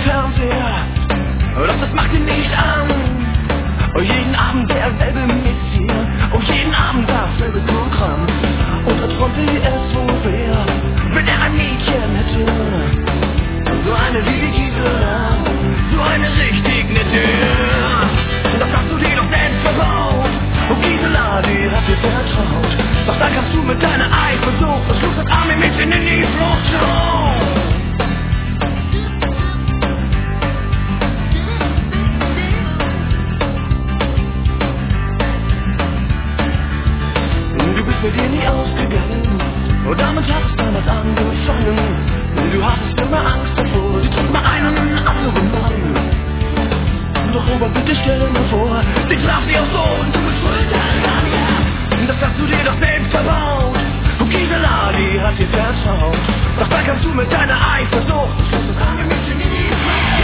Fernseher, doch das macht ihn nicht an. Und jeden Abend derselbe Messier, und jeden Abend dasselbe Programm. Und er träumt, wie es wohl wäre, wenn er ein Mädchen hätte. So eine wie Gisela, so eine richtig nette. Das hast du dir doch selbst verbaut. Und Gisela, die hat dir vertraut. Doch dann kannst du mit deiner Eifersucht das Schluss das arme Mädchen in die Flucht schauen. Du bist mit dir nie ausgegangen, und damit hat es damals angefangen. Du hattest immer Angst davor, sie trug mal einen anderen Mann. Doch Robert, bitte stell dir vor, sie traf sie auch so und du bist schuld daran, ja. Das hast du dir doch selbst verbaut. Und Gisela, die hat dir vertraut. Doch dann kannst du mit deiner Eifersucht das Schluss das arme Mädchen in die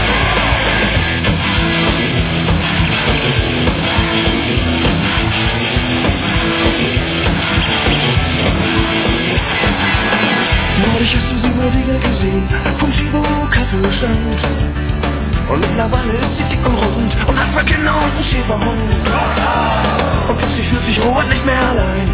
Neulich hast du sie über die Welt gesehen, vom Chibo Kaffee stand. Und mittlerweile ist sie dick und rund und hat zwei Kinder und einen Schäferhund. Und plötzlich fühlt sich Robert nicht mehr allein.